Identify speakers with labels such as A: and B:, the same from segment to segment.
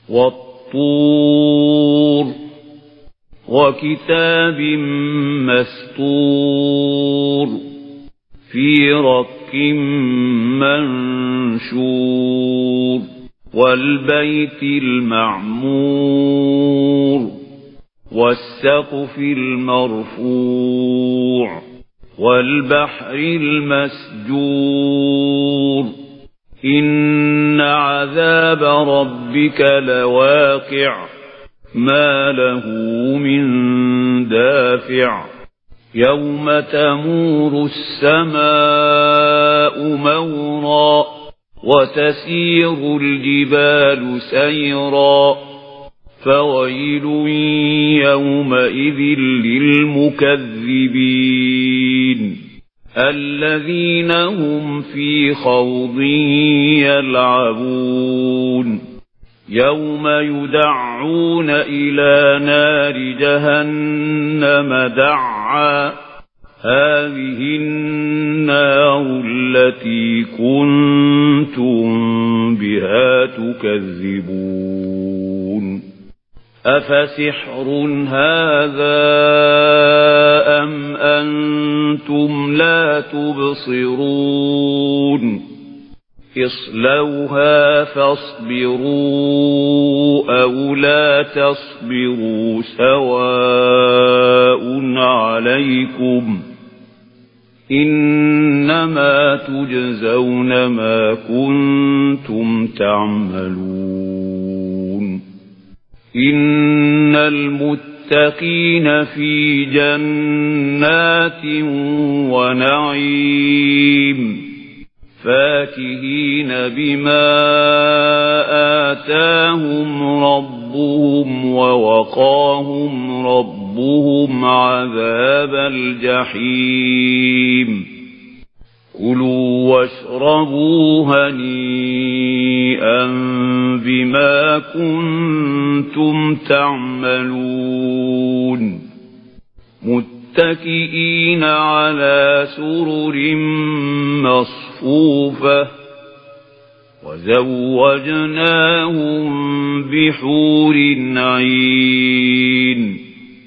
A: والطور وكتاب مسطور في رق منشور والبيت المعمور والسقف المرفوع والبحر المسجور إن عذاب ربك لواقع ما له من دافع يوم تمور السماء مورا وتسير الجبال سيرا فويل يومئذ للمكذبين الذين هم في خوض يلعبون يوم يدعون إلى نار جهنم دعا هذه النار التي كنتم بها تكذبون أفسحر هذا أم أنتم لا تبصرون اصلوها فاصبروا أو لا تصبروا سواء عليكم إنما تجزون ما كنتم تعملون إن المتقين في جنات ونعيم فاكهين بما آتاهم ربهم ووقاهم ربهم عذاب الجحيم كلوا واشربوا هنيئا بما كنتم تعملون متكئين على سرر مصفوفة وزوجناهم بحور عين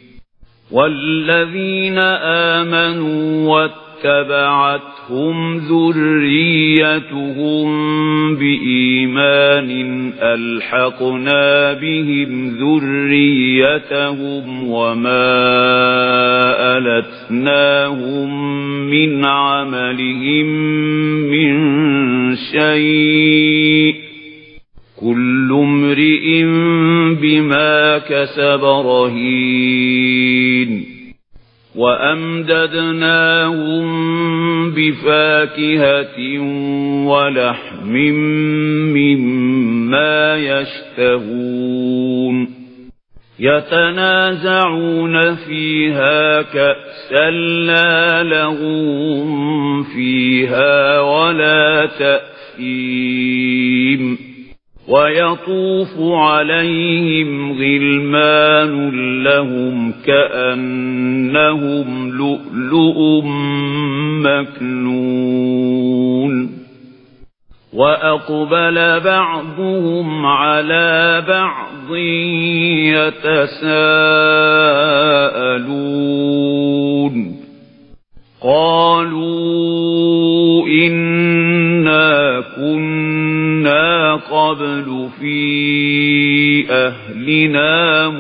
A: والذين آمنوا واتبعتهم ذريتهم بإيمان ألحقنا بهم ذريتهم وما ألتناهم من عملهم من شيء كل امرئ بما كسب رهين وأمددناهم بفاكهة ولحم مما يشتهون يتنازعون فيها كأسا لا لغو فيها ولا تأثيم ويطوف عليهم غلمان لهم كأنهم لؤلؤ مكنون وأقبل بعضهم على بعض يتساءلون قالوا إنا كنا قبل في أهلنا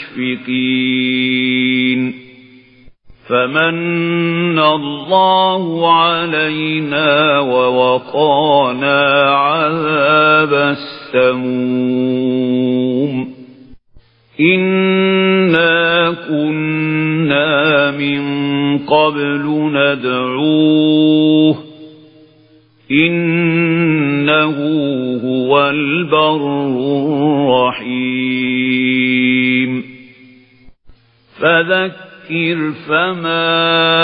A: مشفقين فمن الله علينا ووقانا عذاب السموم إنا كنا من قبل ندعوه إنه هو البر الرحيم فذكر فما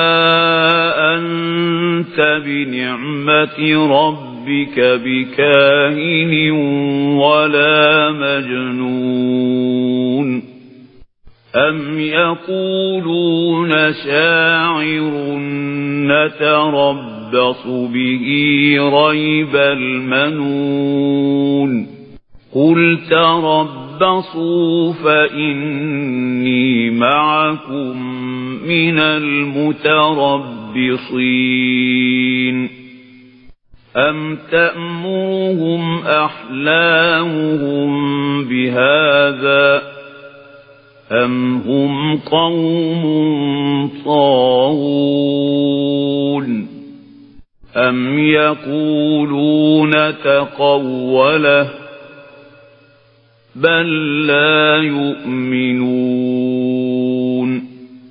A: أنت بنعمة ربك بكاهن ولا مجنون أم يقولون شاعر نتربص به ريب المنون قل تربصوا تَرَبَّصُوا فَإِنِّي مَعَكُمْ مِنَ الْمُتَرَبِّصِينَ أَمْ تَأْمُرُهُمْ أَحْلَامُهُم بِهَذَا أَمْ هُمْ قَوْمٌ طَاغُونَ أَمْ يَقُولُونَ تَقَوَّلَهُ بَل لَّا يُؤْمِنُونَ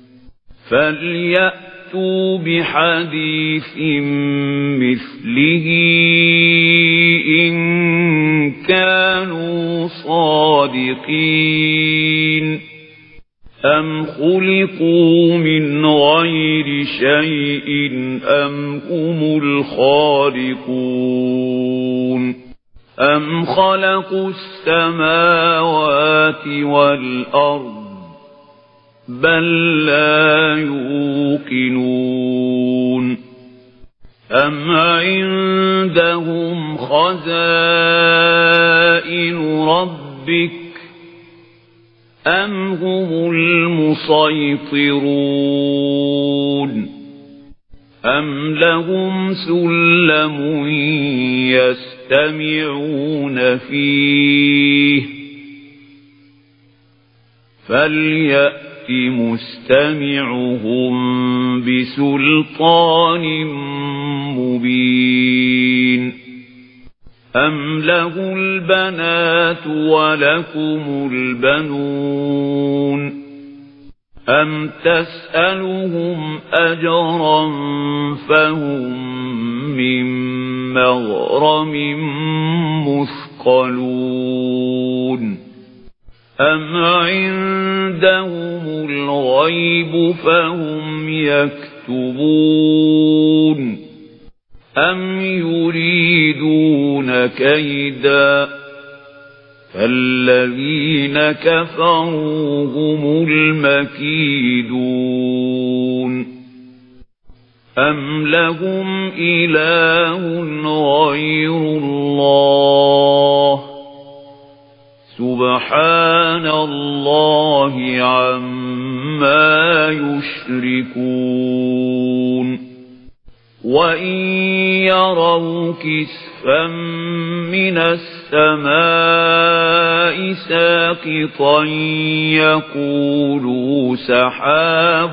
A: فَلْيَأْتُوا بِحَدِيثٍ مِثْلِهِ إِن كَانُوا صَادِقِينَ أَمْ خُلِقُوا مِنْ غَيْرِ شَيْءٍ أَمْ هُمُ الْخَالِقُونَ أَمْ خَلَقُوا السَّمَاوَاتِ وَالْأَرْضَ بَل لَّا يُوقِنُونَ أَمْ عِندَهُمْ خَزَائِنُ رَبِّكَ أَمْ هُمُ الْمُصَيْطِرُونَ أَمْ لَهُمْ سُلَّمٌ يَسْتَمِعُونَ فِيهِ فَلْيَأْتِ مُسْتَمِعُهُم بِسُلْطَانٍ مُّبِينٍ أَمْ لَهُ الْبَنَاتُ وَلَكُمُ الْبَنُونَ أَمْ تَسْأَلُهُمْ أَجْرًا فَهُمْ مِنْ مَغْرَمٍ مُثْقَلُونَ أَمْ عِندَهُمُ الْغَيْبُ فَهُمْ يَكْتُبُونَ أَمْ يُرِيدُونَ كَيْدًا فَالَّذِينَ كَفَرُوا هُمُ الْمَكِيدُونَ أَمْ لَهُمْ إِلَٰهٌ غَيْرُ اللَّهِ سُبْحَانَ اللَّهِ عَمَّا يُشْرِكُونَ وَإِن يَرَوْا كِسْفًا مِّنَ السَّمَاءِ سَاقِطًا يَقُولُوا سَحَابٌ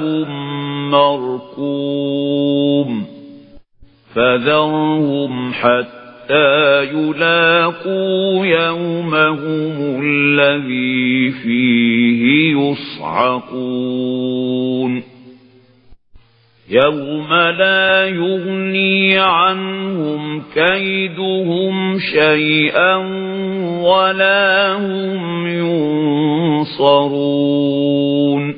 A: مَّرْكُومٌ فَذَرْهُمْ حَتَّىٰ يُلَاقُوا يَوْمَهُمُ الَّذِي فِيهِ يُصْعَقُونَ يَوْمَ لَا يُغْنِي عَنْهُمْ كَيْدُهُمْ شَيْئًا وَلَا هُمْ يُنصَرُونَ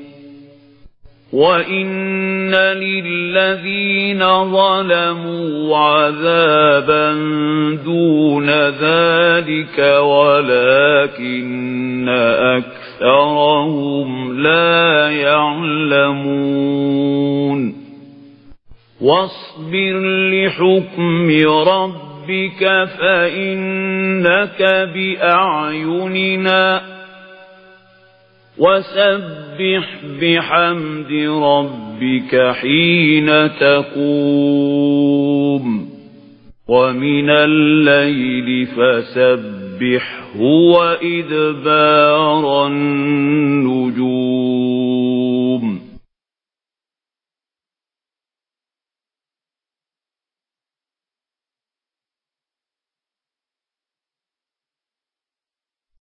A: وَإِنَّ لِلَّذِينَ ظَلَمُوا عَذَابًا دُونَ ذَلِكَ وَلَكِنَّ أَكْثَرَهُمْ لَا يَعْلَمُونَ وَاصْبِرْ لِحُكْمِ رَبِّكَ فَإِنَّكَ بِأَعْيُنِنَا وَسَبِّحْ بِحَمْدِ رَبِّكَ حِينَ تَقُومُ وَمِنَ اللَّيْلِ فَسَبِّحْهُ وَإِدْبَارَ النُّجُومِ